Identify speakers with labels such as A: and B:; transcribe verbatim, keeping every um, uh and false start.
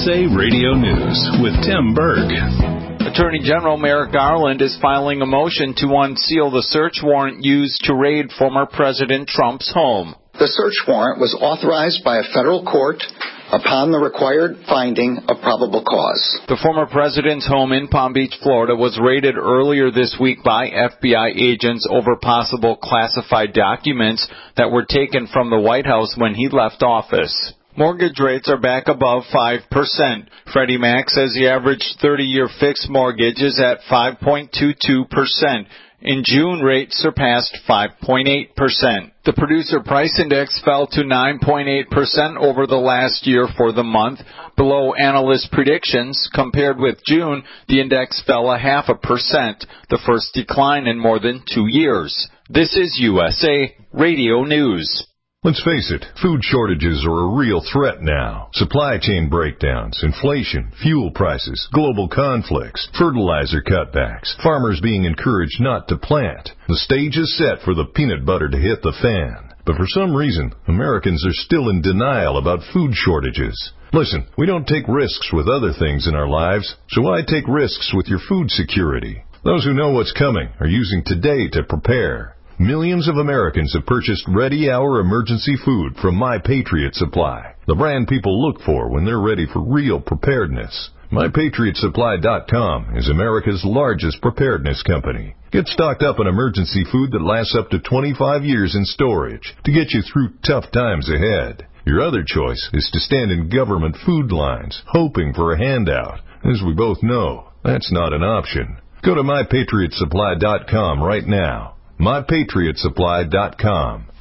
A: S A Radio News with Tim Berg.
B: Attorney General Merrick Garland is filing a motion to unseal the search warrant used to raid former President Trump's home.
C: The search warrant was authorized by a federal court upon the required finding of probable cause.
B: The former president's home in Palm Beach, Florida, was raided earlier this week by F B I agents over possible classified documents that were taken from the White House when he left office. Mortgage rates are back above five percent. Freddie Mac says the average thirty-year fixed mortgage is at five point two two percent. In June, rates surpassed five point eight percent. The Producer Price Index fell to nine point eight percent over the last year for the month, below analyst predictions. Compared with June, the index fell a half a percent, the first decline in more than two years. This is U S A Radio News.
D: Let's face it, food shortages are a real threat now. Supply chain breakdowns, inflation, fuel prices, global conflicts, fertilizer cutbacks, farmers being encouraged not to plant. The stage is set for the peanut butter to hit the fan. But for some reason, Americans are still in denial about food shortages. Listen, we don't take risks with other things in our lives, so why take risks with your food security? Those who know what's coming are using today to prepare. Millions of Americans have purchased ready-hour emergency food from My Patriot Supply, the brand people look for when they're ready for real preparedness. My Patriot Supply dot com is America's largest preparedness company. Get stocked up on emergency food that lasts up to twenty-five years in storage to get you through tough times ahead. Your other choice is to stand in government food lines, hoping for a handout. As we both know, that's not an option. Go to My Patriot Supply dot com right now. My Patriot Supply dot com.